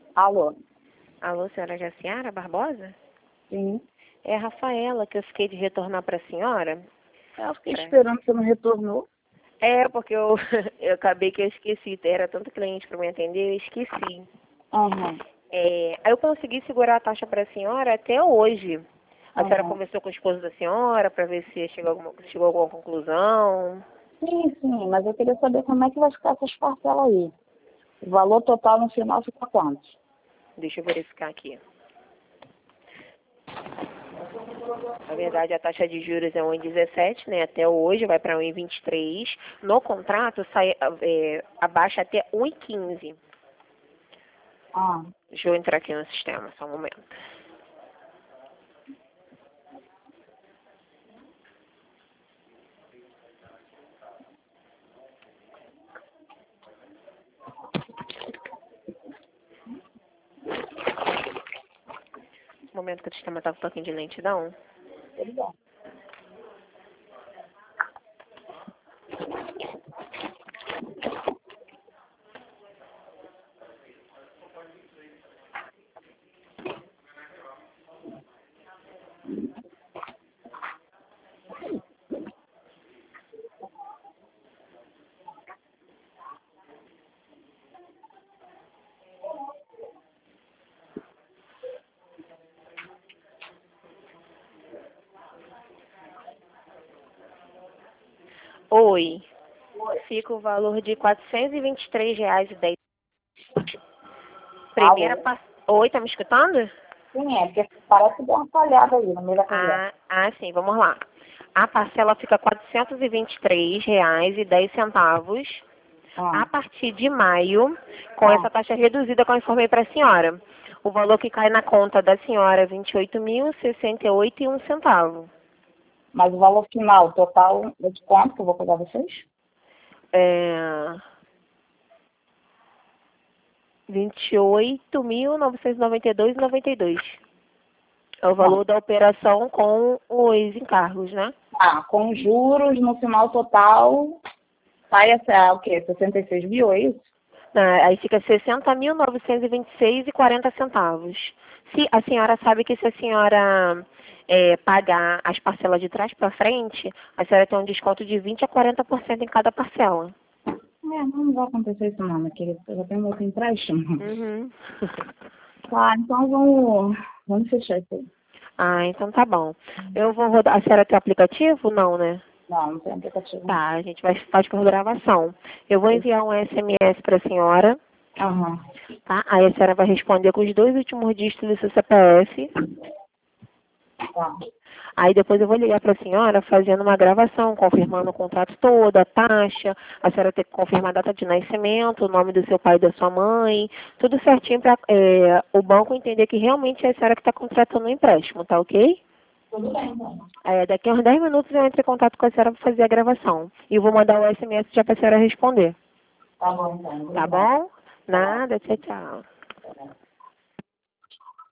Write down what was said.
Alô? Alô, senhora Jaciara Barbosa? Sim. É a Rafaela, que eu fiquei de retornar para a senhora. Eu fiquei esperando, você não retornou. É, porque eu, eu acabei que eu esqueci. Era tanto cliente para me atender, eu esqueci. Aham. Aí eu consegui segurar a taxa para a senhora até hoje. A senhora Aham. conversou com o esposo da senhora para ver se chegou a alguma conclusão. Sim, mas eu queria saber como é que vai ficar essas parcelas aí. O valor total no final fica quanto? Deixa eu verificar aqui. Na verdade, a taxa de juros é 1,17, né? Até hoje vai para 1,23. No contrato, abaixa até 1,15. Ah, Deixa eu entrar aqui no sistema, só um momento. Um momento que o sistema tá com um pouquinho de lentidão. tudo bom. Oi. Fica o valor de R$ 423,10. Primeira Alô? Oi, tá me escutando? Sim, é, porque parece que deu uma falhada aí no meio da conversa. Sim, vamos lá. A parcela fica R$ 423,10. Ah, A partir de maio, com ah, essa taxa reduzida que eu informei para a senhora. O valor que cai na conta da senhora é R$ 28.068,01. mas o valor final, total, é de quanto que eu vou pagar vocês? É... 28.992,92. É o Não. valor da operação com os encargos, né? Ah, com juros no final total, sai essa, o quê? 66 mil, é isso? Aí fica 60.926,40 centavos. Se a senhora sabe que se a senhora pagar as parcelas de trás para frente, a senhora tem um desconto de 20 a 40% em cada parcela. Não vai acontecer isso não, minha querida. Eu já tenho outro empréstimo. Uhum. Tá, então vamos fechar isso aí. Então tá bom. Eu vou rodar. A senhora tem aplicativo? Não, né? Não, não tem aplicativo não. Tá, a gente faz por gravação. Eu vou enviar um SMS para a senhora, Aham. tá? Aí a senhora vai responder com os 2 últimos dígitos do seu CPF. Tá. Aí depois eu vou ligar para a senhora fazendo uma gravação, confirmando o contrato todo, a taxa, a senhora ter que confirmar a data de nascimento, o nome do seu pai e da sua mãe, tudo certinho para o banco entender que realmente é a senhora que está contratando o empréstimo, tá ok? Tudo bem, então. Daqui a uns 10 minutos eu entro em contato com a senhora para fazer a gravação. E eu vou mandar o SMS já para a senhora responder. Tá bom, então. Tá Obrigada. bom? Tá. Nada, tchau, tchau.